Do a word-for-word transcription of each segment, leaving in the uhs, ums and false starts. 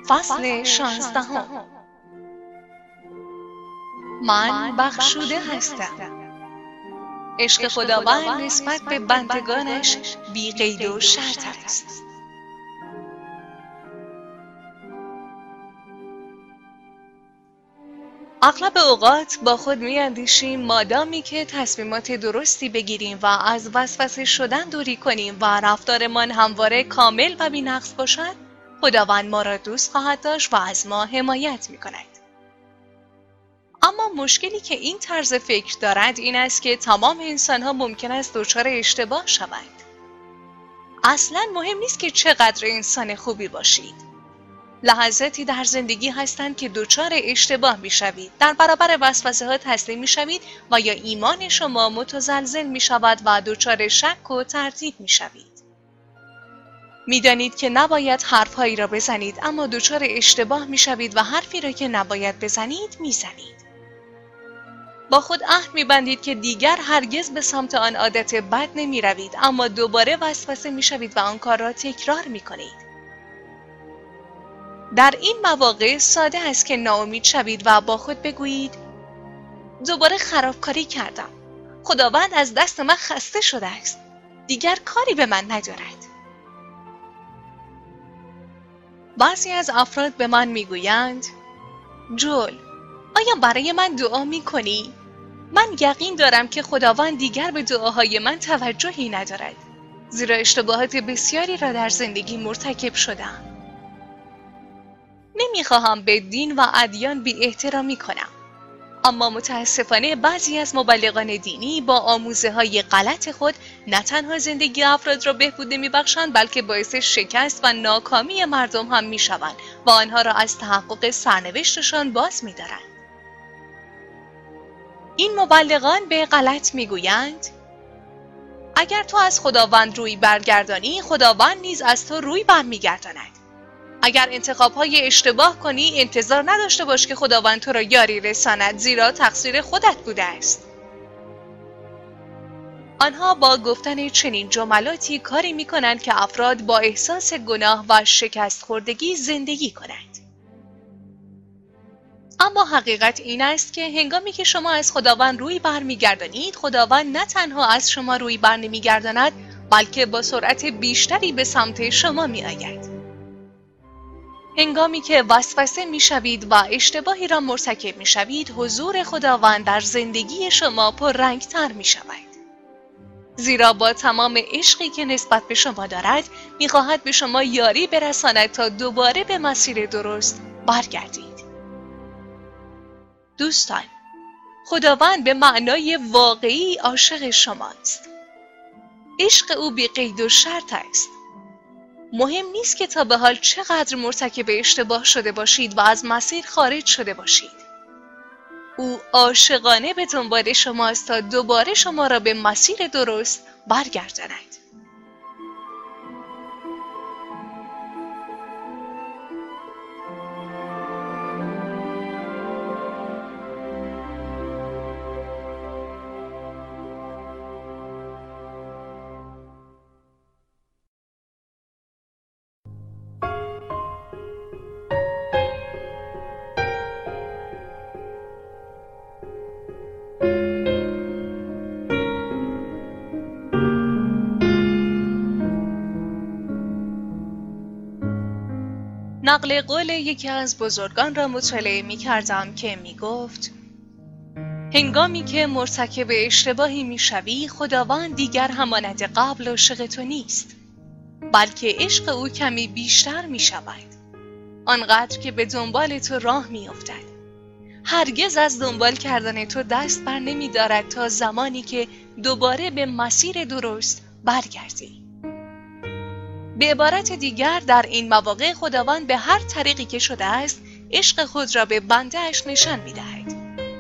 فصل شانزدهم. من بخشوده هستم. عشق خداوند نسبت به بندگانش بی قید و شرط است. اغلب اوقات با خود می‌اندیشیم مادامی که تصمیمات درستی بگیریم و از وسوسه شدن دوری کنیم و رفتارمان همواره کامل و بی‌نقص باشد، خداوند ما را دوست خواهد داشت و از ما حمایت می‌کند. اما مشکلی که این طرز فکر دارد این است که تمام انسان‌ها ممکن است دچار اشتباه شوند. اصلاً مهم نیست که چقدر انسان خوبی باشید. لحظاتی در زندگی هستند که دچار اشتباه می‌شوید، در برابر وسوسه‌ها تسلیم می‌شوید و یا ایمان شما متزلزل می‌شود و دچار شک و تردید می‌شوید. می‌دانید که نباید حرف‌هایی را بزنید، اما دچار اشتباه می‌شوید و حرفی را که نباید بزنید می‌زنید. با خود عهد می‌بندید که دیگر هرگز به سمت آن عادت بد نمی‌روید، اما دوباره وسوسه می‌شوید و آن کار را تکرار می‌کنید. در این مواقع ساده است که ناامید شوید و با خود بگویید دوباره خرابکاری کردم. خداوند از دست من خسته شده است. دیگر کاری به من ندارد. بعضی از افراد به من میگویند جول، آیا برای من دعا میکنی؟ من یقین دارم که خداوند دیگر به دعاهای من توجهی ندارد، زیرا اشتباهات بسیاری را در زندگی مرتکب شدم. نمیخواهم به دین و ادیان بی احترامی کنم، اما متاسفانه بعضی از مبلغان دینی با آموزه های غلط خود نه تنها زندگی افراد را بهبود نمیبخشند، بلکه باعث شکست و ناکامی مردم هم میشوند و آنها را از تحقق سرنوشتشان باز می‌دارند. این مبلغان به غلط میگویند اگر تو از خداوند روی برگردانی، خداوند نیز از تو روی برمیگرداند. اگر انتخاب‌های اشتباه کنی، انتظار نداشته باش که خداوند تو را یاری رساند، زیرا تقصیر خودت بوده است. آنها با گفتن چنین جملاتی کاری می‌کنند که افراد با احساس گناه و شکست خوردگی زندگی کنند. اما حقیقت این است که هنگامی که شما از خداوند روی برمیگردانید، خداوند نه تنها از شما روی بر نمیگرداند، بلکه با سرعت بیشتری به سمت شما می‌آید. هنگامی که وسوسه می‌شوید و اشتباهی را مرتکب می‌شوید، حضور خداوند در زندگی شما پررنگ‌تر می‌شود. زیرا با تمام عشقی که نسبت به شما دارد، می‌خواهد به شما یاری برساند تا دوباره به مسیر درست برگردید. دوستان، خداوند به معنای واقعی عاشق شماست. عشق او بی قید و شرط است. مهم نیست که تا به حال چقدر مرتکب اشتباه شده باشید و از مسیر خارج شده باشید. او عاشقانه به دنبال شماست تا دوباره شما را به مسیر درست برگرداند. نقل قول یکی از بزرگان را مطالعه می کردم که می گفت هنگامی که مرتکب اشتباهی می شوی، خداوند دیگر همانند قبل عاشق تو نیست، بلکه عشق او کمی بیشتر می شود، آنقدر که به دنبال تو راه می افتد. هرگز از دنبال کردن تو دست بر نمی دارد تا زمانی که دوباره به مسیر درست برگردی. به عبارت دیگر، در این مواقع خداوند به هر طریقی که شده است عشق خود را به بنده‌اش نشان می‌دهد.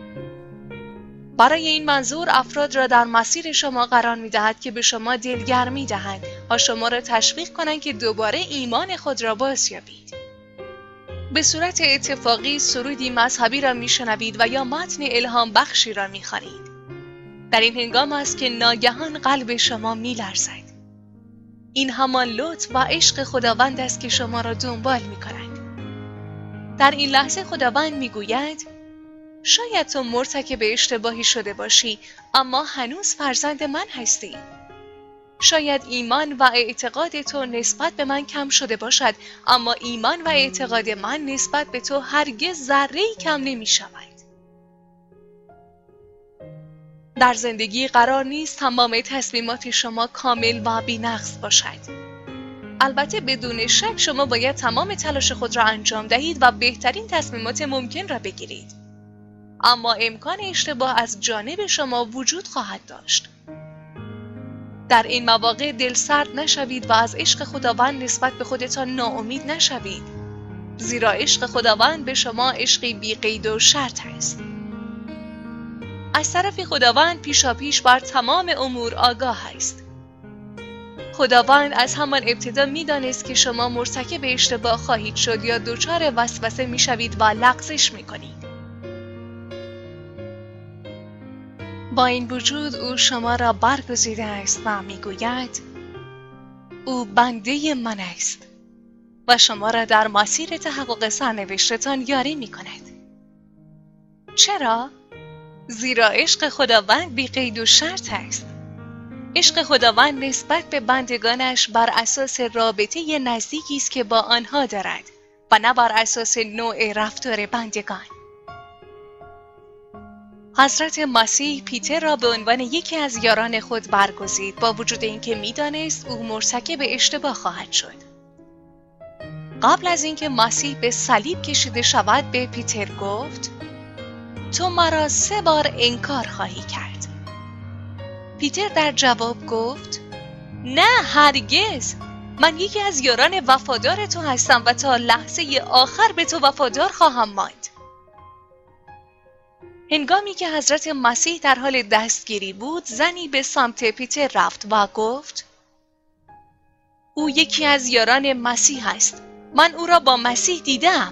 برای این منظور افراد را در مسیر شما قرار می‌دهد که به شما دلگرمی دهند و شما را تشویق کنند که دوباره ایمان خود را بازیابید. به صورت اتفاقی سرودی مذهبی را می‌شنوید و یا متن الهام بخشی را می‌خوانید. در این هنگام است که ناگهان قلب شما می‌لرزد. این همان لطف و عشق خداوند است که شما را دنبال می کند. در این لحظه خداوند میگوید شاید تو مرتکب اشتباهی شده باشی، اما هنوز فرزند من هستی. شاید ایمان و اعتقاد تو نسبت به من کم شده باشد، اما ایمان و اعتقاد من نسبت به تو هرگز ذره‌ای کم نمی شود. در زندگی قرار نیست تمام تصمیمات شما کامل و بی‌نقص باشد. البته بدون شک شما باید تمام تلاش خود را انجام دهید و بهترین تصمیمات ممکن را بگیرید. اما امکان اشتباه از جانب شما وجود خواهد داشت. در این مواقع دلسرد نشوید و از عشق خداوند نسبت به خودتان ناامید نشوید، زیرا عشق خداوند به شما عشقی بی قید و شرط است. از طرف خداوند پیشاپیش بر تمام امور آگاه است. خداوند از همان ابتدا می‌دانست که شما مرتکب اشتباه خواهید شد یا دچار وسوسه می‌شوید و لغزش می‌کنید. با این وجود او شما را برگزیده است و میگوید او بنده من است و شما را در مسیر تحقق سرنوشتتان یاری میکند. چرا؟ زیرا عشق خداوند بی قید و شرط است. عشق خداوند نسبت به بندگانش بر اساس رابطه نزدیکی است که با آنها دارد و نه بر اساس نوع رفتار بندگان. حضرت مسیح پیتر را به عنوان یکی از یاران خود برگزید، با وجود اینکه می‌دانست او مرتکب اشتباه خواهد شد. قبل از اینکه مسیح به صلیب کشیده شود به پیتر گفت تو مرا سه بار انکار خواهی کرد. پیتر در جواب گفت نه هرگز، من یکی از یاران وفادار تو هستم و تا لحظه آخر به تو وفادار خواهم ماند. هنگامی که حضرت مسیح در حال دستگیری بود، زنی به سمت پیتر رفت و گفت او یکی از یاران مسیح است، من او را با مسیح دیدم.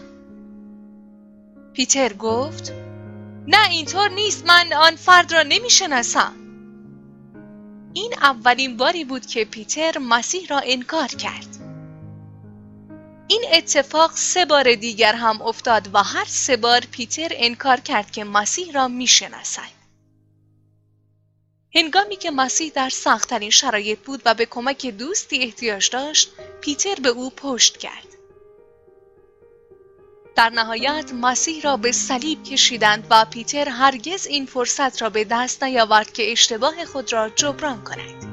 پیتر گفت نه اینطور نیست، من آن فرد را نمی شناسم. این اولین باری بود که پیتر مسیح را انکار کرد. این اتفاق سه بار دیگر هم افتاد و هر سه بار پیتر انکار کرد که مسیح را میشناسد. هنگامی که مسیح در سخت‌ترین شرایط بود و به کمک دوستی احتیاج داشت، پیتر به او پشت کرد. در نهایت مسیح را به صلیب کشیدند و پیتر هرگز این فرصت را به دست نیاورد که اشتباه خود را جبران کند.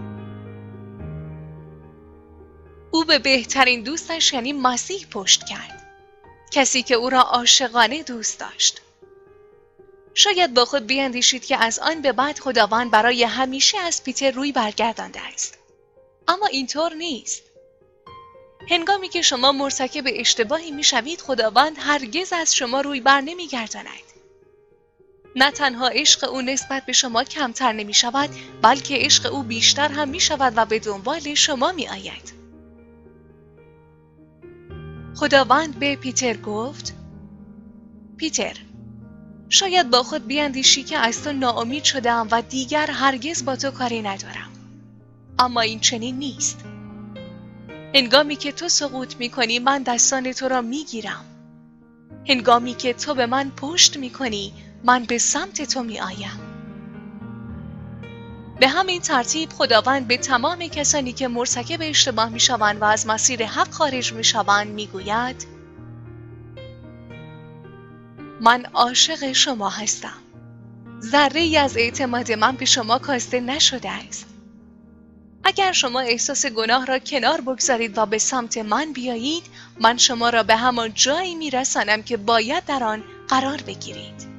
او به بهترین دوستش یعنی مسیح پشت کرد، کسی که او را عاشقانه دوست داشت. شاید با خود بیندیشید که از آن به بعد خداوند برای همیشه از پیتر روی برگردانده است، اما اینطور نیست. هنگامی که شما مرتکب اشتباهی میشوید، خداوند هرگز از شما روی بر نمیگرداند. نه تنها عشق او نسبت به شما کمتر نمی شود، بلکه عشق او بیشتر هم می شود و به دنبال شما می آید. خداوند به پیتر گفت پیتر، شاید با خود بیندیشی که از تو ناامید شدم و دیگر هرگز با تو کاری ندارم، اما این چنین نیست. هنگامی که تو سقوط می کنی من دستان تو را می گیرم. هنگامی که تو به من پشت می کنی من به سمت تو می آیم. به همین ترتیب خداوند به تمام کسانی که مرتکب اشتباه می شوند و از مسیر حق خارج می شوند می گوید من عاشق شما هستم. ذره‌ای از اعتماد من به شما کاسته نشده است. اگر شما احساس گناه را کنار بگذارید و به سمت من بیایید، من شما را به همان جایی می رسانم که باید در آن قرار بگیرید.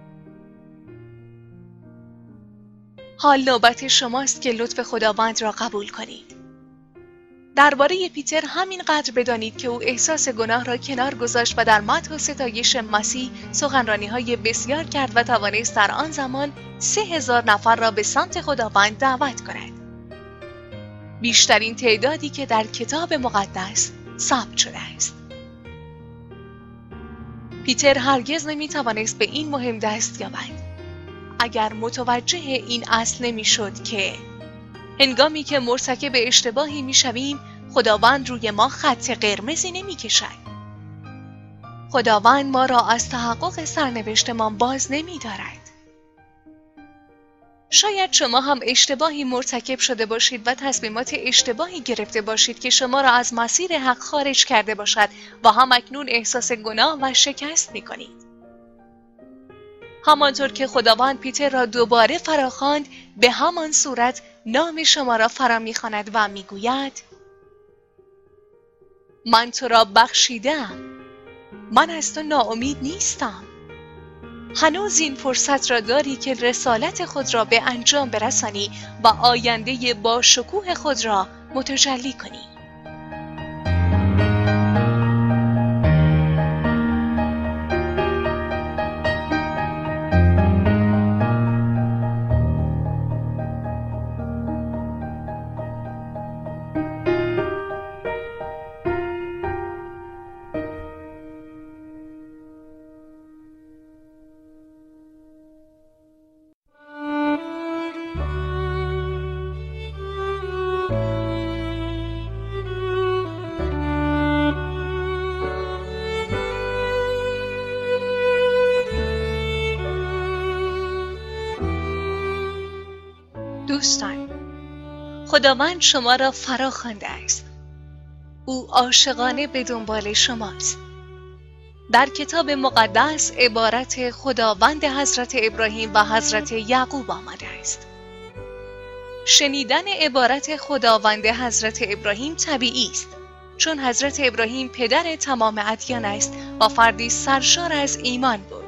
حال نوبت شماست که لطف خداوند را قبول کنید. درباره پیتر همینقدر بدانید که او احساس گناه را کنار گذاشت و در مدح و ستایش مسیح سخنرانی‌های بسیار کرد و توانست در آن زمان سه هزار نفر را به سمت خداوند دعوت کند. بیشترین تعدادی که در کتاب مقدس ثبت شده است. پیتر هرگز نمی‌توانست به این مهم دست یابد اگر متوجه این اصل نمی‌شد که هنگامی که مرتکب اشتباهی می‌شویم، خداوند روی ما خط قرمزی نمی‌کشد. خداوند ما را از تحقق سرنوشتمان باز نمی دارد. شاید شما هم اشتباهی مرتکب شده باشید و تصمیمات اشتباهی گرفته باشید که شما را از مسیر حق خارج کرده باشد و هم اکنون احساس گناه و شکست می کنید. همانطور که خداوند پیتر را دوباره فراخواند، به همان صورت نام شما را فرا می‌خواند و می‌گوید: من تو را بخشیدم. من از تو ناامید نیستم. هنوز این فرصت را داری که رسالت خود را به انجام برسانی و آینده با شکوه خود را متجلی کنی. دوستان، خداوند شما را فرا خوانده است. او عاشقانه به دنبال شماست. در کتاب مقدس عبارت خداوند حضرت ابراهیم و حضرت یعقوب آمده است. شنیدن عبارت خداوند حضرت ابراهیم طبیعی است، چون حضرت ابراهیم پدر تمام ادیان است و فردی سرشار از ایمان بود.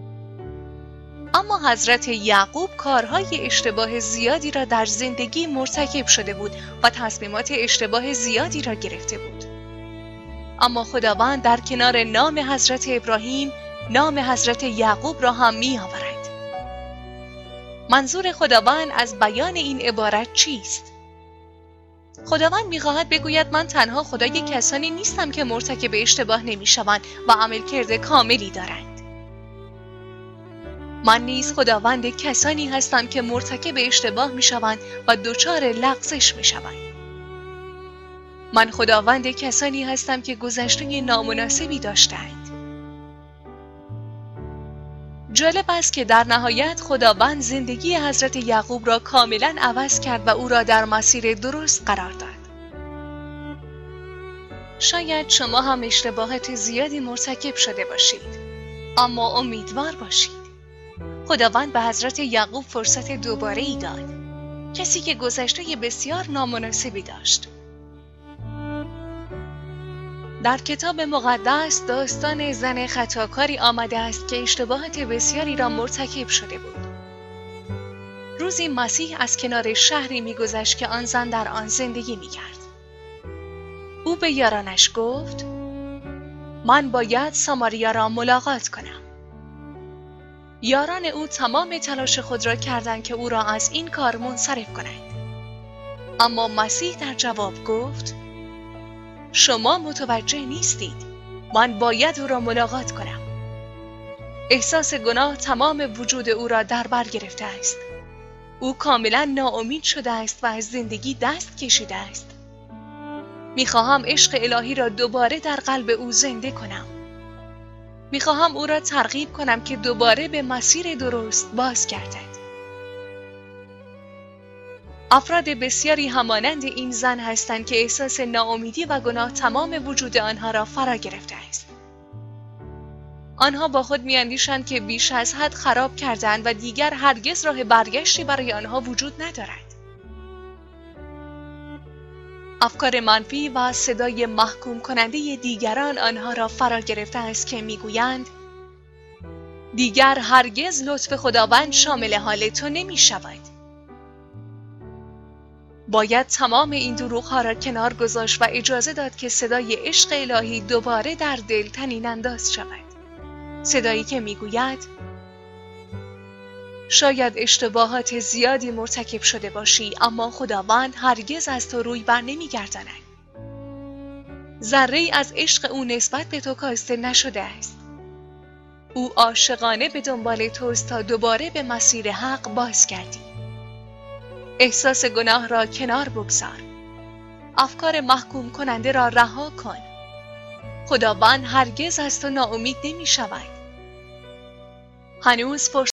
اما حضرت یعقوب کارهای اشتباه زیادی را در زندگی مرتکب شده بود و تصمیمات اشتباه زیادی را گرفته بود. اما خداوند در کنار نام حضرت ابراهیم نام حضرت یعقوب را هم می آورد. منظور خداوند از بیان این عبارت چیست؟ خداوند می خواهد بگوید من تنها خدای کسانی نیستم که مرتکب اشتباه نمی شوند و عملکرد کاملی دارند. من نیز خداوند کسانی هستم که مرتکب اشتباه می شوند و دچار لغزش می شوند. من خداوند کسانی هستم که گذشته نامناسبی داشتند. جالب است که در نهایت خداوند زندگی حضرت یعقوب را کاملا عوض کرد و او را در مسیر درست قرار داد. شاید شما هم اشتباهات زیادی مرتکب شده باشید، اما امیدوار باشید. خداوند به حضرت یعقوب فرصت دوباره ای داد، کسی که گذشته بسیار نامناسبی داشت. در کتاب مقدس داستان زن خطاکاری آمده است که اشتباهات بسیاری را مرتکب شده بود. روزی مسیح از کنار شهری می‌گذشت که آن زن در آن زندگی می‌کرد. او به یارانش گفت: من باید ساماریا را ملاقات کنم. یاران او تمام تلاش خود را کردند که او را از این کار منصرف کنند. اما مسیح در جواب گفت: شما متوجه نیستید. من باید او را ملاقات کنم. احساس گناه تمام وجود او را در بر گرفته است. او کاملا ناامید شده است و از زندگی دست کشیده است. میخواهم عشق الهی را دوباره در قلب او زنده کنم. میخواهم او را ترغیب کنم که دوباره به مسیر درست باز گردد. افراد بسیاری همانند این زن هستند که احساس ناامیدی و گناه تمام وجود آنها را فرا گرفته است. آنها با خود میاندیشند که بیش از حد خراب کردند و دیگر هرگز راه برگشتی برای آنها وجود ندارد. افکار منفی و صدای محکوم کننده دیگران آنها را فرا گرفته است که میگویند دیگر هرگز لطف خداوند شامل حال تو نمی شود. باید تمام این دروغ‌ها را کنار گذاشت و اجازه داد که صدای عشق الهی دوباره در دل طنین انداز شود. صدایی که میگوید شاید اشتباهات زیادی مرتکب شده باشی، اما خداوند هرگز از تو روی بر نمی‌گرداند. ذره‌ای از عشق او نسبت به تو کاسته نشده است. او عاشقانه به دنبال توست تا دوباره به مسیر حق باز گردی. احساس گناه را کنار بگذار. افکار محکوم کننده را رها کن. خداوند هرگز از تو ناامید نمی شود. هنوز